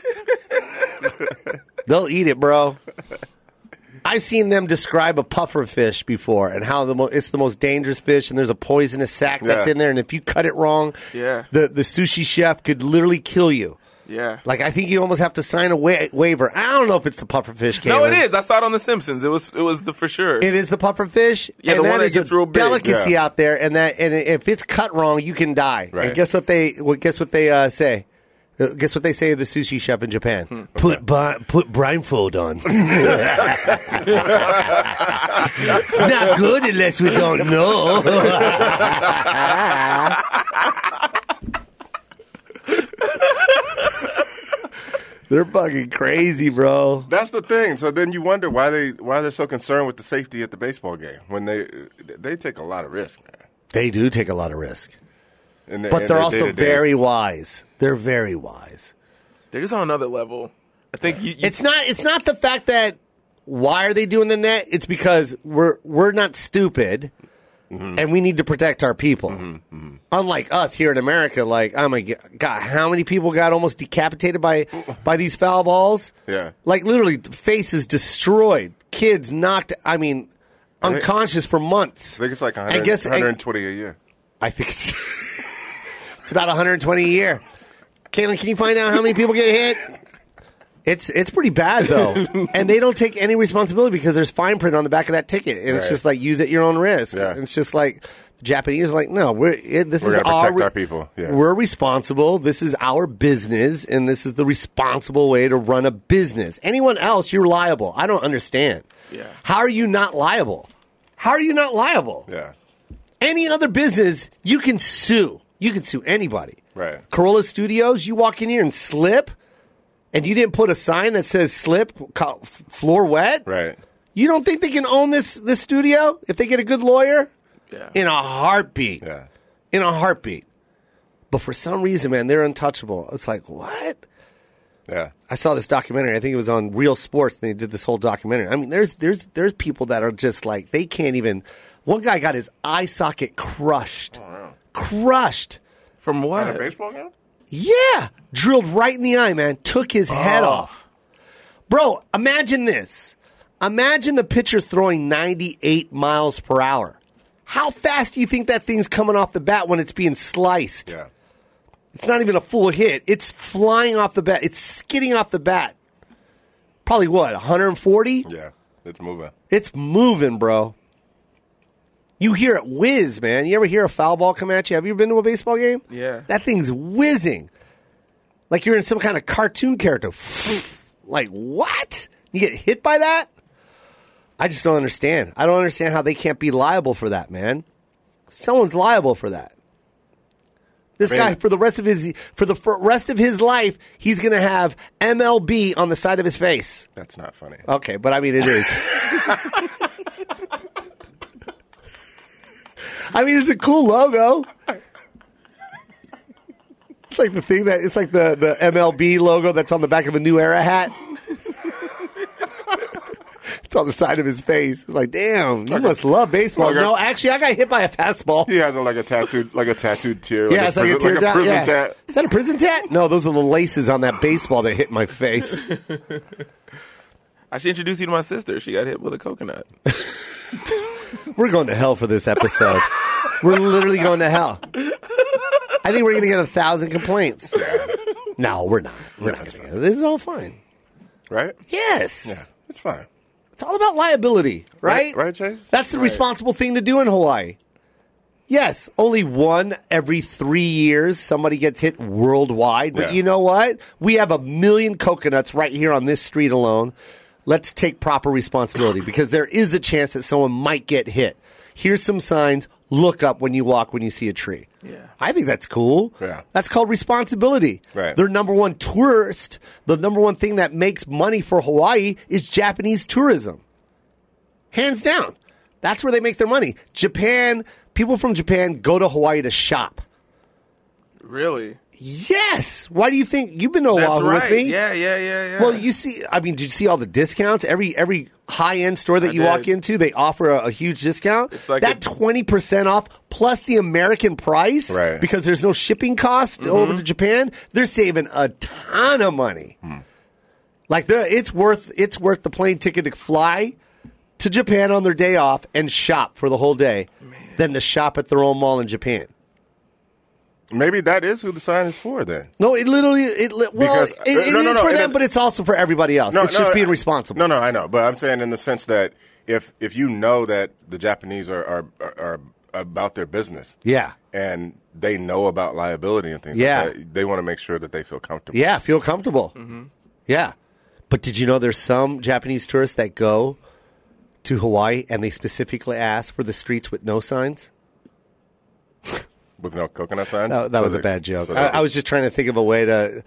They'll eat it, bro. I've seen them describe a puffer fish before and how it's the most dangerous fish, and there's a poisonous sac that's in there, and if you cut it wrong, the sushi chef could literally kill you. Yeah. Like, I think you almost have to sign a waiver. I don't know if it's the puffer fish. No, it is. I saw it on The Simpsons. It was for sure. It is the puffer fish. Yeah, and the one that gets real big. Delicacy out there, and if it's cut wrong, you can die. Right. And guess what they say? Guess what they say to the sushi chef in Japan? Put blindfold on. It's not good unless we don't know. They're fucking crazy, bro. That's the thing. So then you wonder why they're so concerned with the safety at the baseball game when they take a lot of risk, man. They do take a lot of risk. But they're also very wise. They're very wise. They're just on another level. I think it's not the fact that Why are they doing the net? It's because we're not stupid, and we need to protect our people. Unlike us here in America, like, oh my God, how many people got almost decapitated by these foul balls? Yeah. Like, literally, faces destroyed, kids knocked, unconscious for months. I think it's like 120 a year. I think it's about 120 a year. Caitlin, can you find out how many people get hit? It's pretty bad, though. And they don't take any responsibility because there's fine print on the back of that ticket. And it's just like, use at your own risk. Yeah. And it's just like, the Japanese are like, no, we're going to protect our people. Yeah. We're responsible. This is our business, and this is the responsible way to run a business. Anyone else, you're liable. I don't understand. Yeah. How are you not liable? How are you not liable? Yeah. Any other business, you can sue. You can sue anybody. Right. Corolla Studios, you walk in here and slip, and you didn't put a sign that says slip, floor wet? Right. You don't think they can own this studio if they get a good lawyer? Yeah. In a heartbeat. Yeah. In a heartbeat. But for some reason, man, they're untouchable. It's like, what? Yeah. I saw this documentary. I think it was on Real Sports, and they did this whole documentary. I mean, there's people that are just like, they can't even. One guy got his eye socket crushed. Oh, wow. Crushed. From what? At a baseball game? Yeah. Drilled right in the eye, man. Took his head off. Bro, imagine this. Imagine the pitcher's throwing 98 miles per hour. How fast do you think that thing's coming off the bat when it's being sliced? Yeah. It's not even a full hit. It's flying off the bat. It's skidding off the bat. Probably what, 140? Yeah. It's moving. It's moving, bro. You hear it whiz, man. You ever hear a foul ball come at you? Have you been to a baseball game? Yeah. That thing's whizzing. Like you're in some kind of cartoon character. Like, what? You get hit by that? I just don't understand. I don't understand how they can't be liable for that, man. Someone's liable for that. This guy, for the rest of his life, he's going to have MLB on the side of his face. That's not funny. Okay, but I mean, it is. I mean, it's a cool logo. It's like the thing it's like the MLB logo that's on the back of a New Era hat. It's on the side of his face. It's like, damn, you must love baseball. No, actually, I got hit by a fastball. He has a tattooed tear. Yeah, it's like a tear down. Prison tat. Is that a prison tat? No, those are the laces on that baseball that hit my face. I should introduce you to my sister. She got hit with a coconut. We're going to hell for this episode. We're literally going to hell. I think we're going to get 1,000 complaints. No, we're not. We're not going to. This is all fine. Right? Yes. Yeah, it's fine. It's all about liability, right? Right, Chase? That's the responsible thing to do in Hawaii. Yes, only one every 3 years somebody gets hit worldwide. But you know what? We have 1 million coconuts right here on this street alone. Let's take proper responsibility because there is a chance that someone might get hit. Here's some signs. Look up when you walk when you see a tree. Yeah. I think that's cool. Yeah. That's called responsibility. Right. Their number one tourist, the number one thing that makes money for Hawaii is Japanese tourism. Hands down. That's where they make their money. Japan, people from Japan go to Hawaii to shop. Really? Yes. Why do you think you've been to Oahu with me? Yeah. Well, you see, I mean, did you see all the discounts? Every high-end store that you walk into, they offer a huge discount. It's like that 20% off plus the American price, right? Because there's no shipping cost over to Japan. They're saving a ton of money. Like it's worth the plane ticket to fly to Japan on their day off and shop for the whole day, than to shop at their own mall in Japan. Maybe that is who the sign is for, then. No, it is for them, but it's also for everybody else. It's just being responsible. No, I know. But I'm saying in the sense that if you know that the Japanese are about their business. Yeah. And they know about liability and things like that, they want to make sure that they feel comfortable. Yeah, feel comfortable. Mm-hmm. Yeah. But did you know there's some Japanese tourists that go to Hawaii and they specifically ask for the streets with no signs? With no coconut signs? That was a bad joke. I was just trying to think of a way to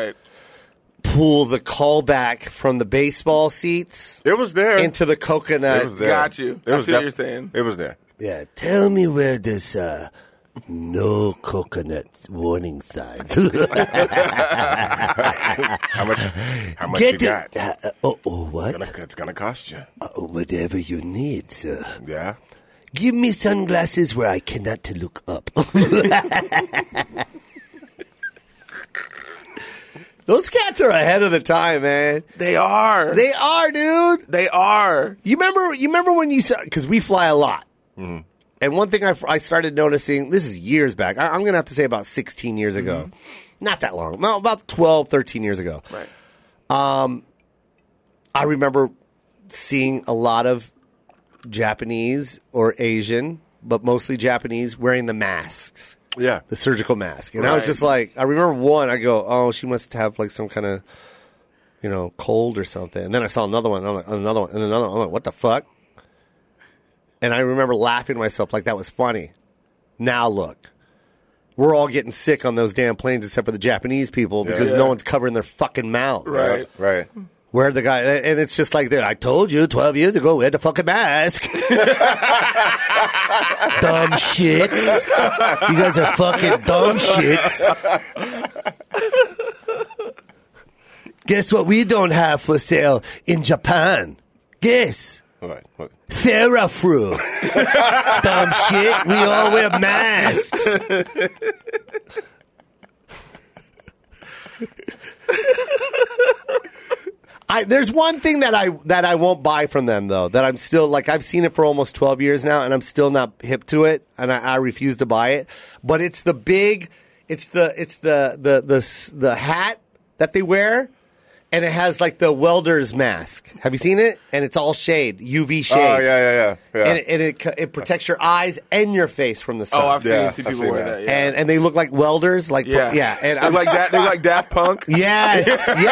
pull the callback from the baseball seats. It was there. Into the coconut. It was there. Got you. I see what you're saying. It was there. Yeah. Tell me where this No coconut warning signs. How much you got? What? It's gonna cost you. Whatever you need, sir. Yeah? Give me sunglasses where I cannot look up. Those cats are ahead of the time, man. They are. They are, dude. They are. You remember when you – because we fly a lot. Mm-hmm. And one thing I started noticing – this is years back. I'm going to have to say about 16 years ago. Mm-hmm. Not that long. No, about 12, 13 years ago. Right. I remember seeing a lot of Japanese or Asian, but mostly Japanese, wearing the masks. Yeah. The surgical mask. And I was just like, I remember one, I go, oh, she must have like some kind of, cold or something. And then I saw another one, and I'm like, another one, and another one. I'm like, what the fuck? And I remember laughing to myself like that was funny. Now look, we're all getting sick on those damn planes except for the Japanese people because no one's covering their fucking mouths. Right. Where the guy, and it's just like that. I told you 12 years ago we had the fucking mask. Dumb shits. You guys are fucking dumb shits. Guess what we don't have for sale in Japan? Guess. What? Theraflu. Dumb shit. We all wear masks. There's one thing that I won't buy from them though, that I'm still like, I've seen it for almost 12 years now and I'm still not hip to it and I refuse to buy it. But it's the hat that they wear and it has like the welder's mask. Have you seen it? And it's all shade, UV shade. Oh yeah. And it protects your eyes and your face from the sun. Oh, I've seen people wear that. Yeah. And they look like welders, like And they're like Daft Punk. Yes.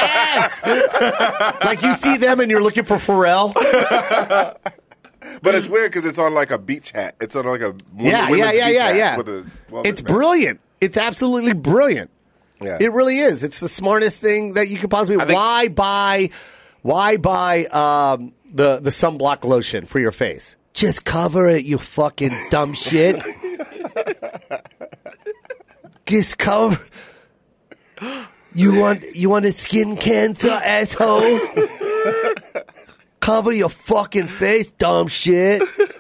Like you see them and you're looking for Pharrell. But it's weird because it's on like a beach hat. It's on like a beach hat with a it's brilliant. It's absolutely brilliant. Yeah. It really is. It's the smartest thing that you could possibly. Why buy the sunblock lotion for your face? Just cover it, you fucking dumb shit. Just cover. You want a skin cancer, asshole? Cover your fucking face, dumb shit.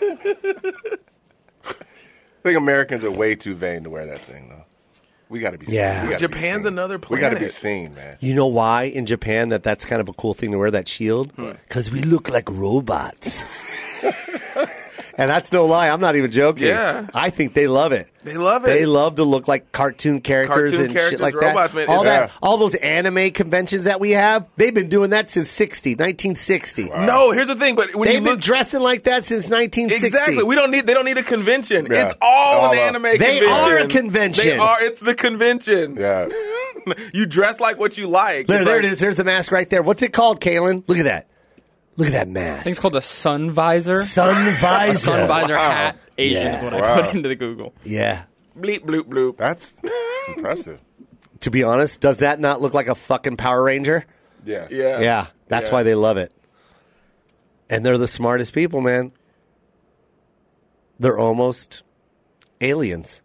I think Americans are way too vain to wear that thing, though. We got to be seen. Yeah. Japan's another planet. We got to be seen, man. You know why in Japan that's kind of a cool thing to wear, that shield? Because we look like robots. And that's no lie. I'm not even joking. Yeah. I think they love it. They love it. They love to look like cartoon characters shit like robots, that. Man. All those anime conventions that we have, they've been doing that since 1960. Wow. No, here's the thing. But when they've been dressing like that since 1960. Exactly. They don't need a convention. Yeah. It's all an anime convention. They are a convention. It's the convention. Yeah. You dress like what you like. There it is. There's the mask right there. What's it called, Kaylin? Look at that. Look at that mask. I think it's called a sun visor. Sun visor. A sun visor hat. Asian is what I put into the Google. Yeah. Bleep, bloop, bloop. That's impressive. To be honest, does that not look like a fucking Power Ranger? Yeah. Yeah. That's why they love it. And they're the smartest people, man. They're almost aliens.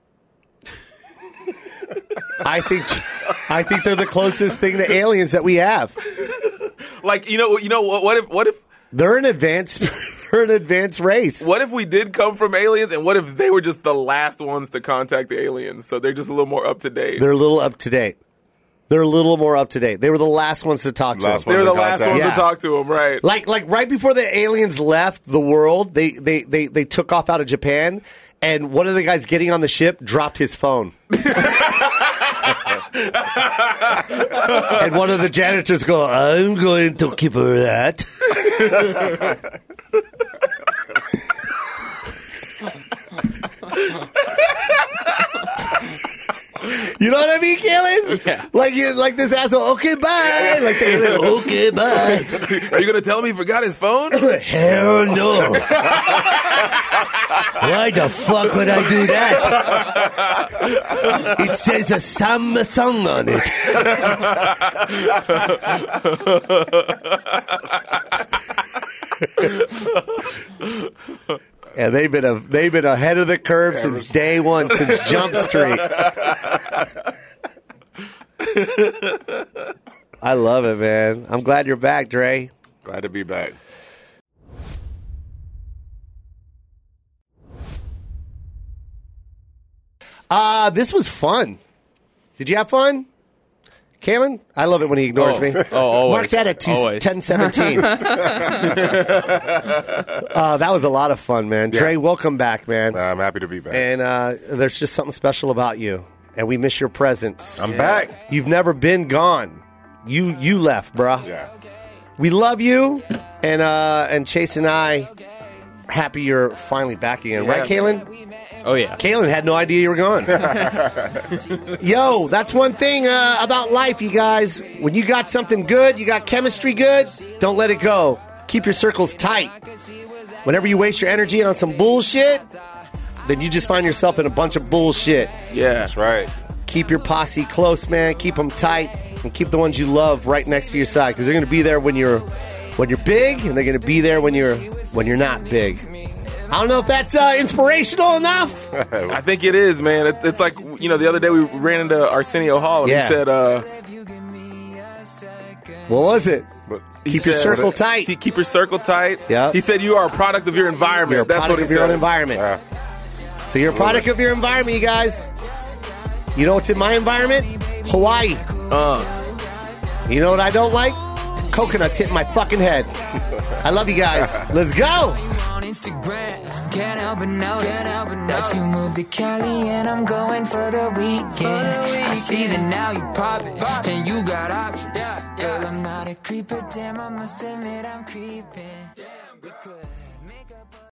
I think they're the closest thing to aliens that we have. Like, you know what if they're an advanced race? What if we did come from aliens, and what if they were just the last ones to contact the aliens? So they're just a little more up to date. They're a little up to date. They're a little more up to date. They were the last ones to talk to them. They were the last ones to talk to them, right? Like right before the aliens left the world, they took off out of Japan, and one of the guys getting on the ship dropped his phone. And one of the janitors go, I'm going to keep her that. You know what I mean, Kaylin? Yeah. Like this asshole, okay, bye. Like they okay, bye. Are you going to tell me he forgot his phone? Hell no. Why the fuck would I do that? It says a Samsung on it. And they've been ahead of the curve since day one, since Jump Street. I love it, man. I'm glad you're back, Dre. Glad to be back. This was fun. Did you have fun? Kalen? I love it when he ignores me. Always. Mark that at 10:17. That was a lot of fun, man. Dre, welcome back, man. I'm happy to be back. And there's just something special about you. And we miss your presence. I'm back. You've never been gone. You left, bruh. Yeah. We love you. And Chase and I are happy you're finally back again. Right, Kalen? Oh, yeah. Kalen had no idea you were gone. Yo, that's one thing about life, you guys. When you got something good, you got chemistry good, don't let it go. Keep your circles tight. Whenever you waste your energy on some bullshit, then you just find yourself in a bunch of bullshit. Yeah. That's right. Keep your posse close, man. Keep them tight. And keep the ones you love right next to your side. Because they're going to be there when you're big, and they're going to be there when you're not big. I don't know if that's inspirational enough. I think it is, man. It's like, the other day we ran into Arsenio Hall, and he said, what was it? Keep your circle tight. Keep your circle tight. Yeah. He said you are a product of your environment. You're a That's product what he of your said. own environment. So you're a product of your environment, you guys. You know what's in my environment? Hawaii. You know what I don't like? Coconuts hitting my fucking head. I love you guys. Let's go. Instagram, can't help but notice that you moved to Cali and I'm going for the weekend. I see that now you poppin' and you got options. Girl, I'm not a creeper, damn, I must admit I'm creeping.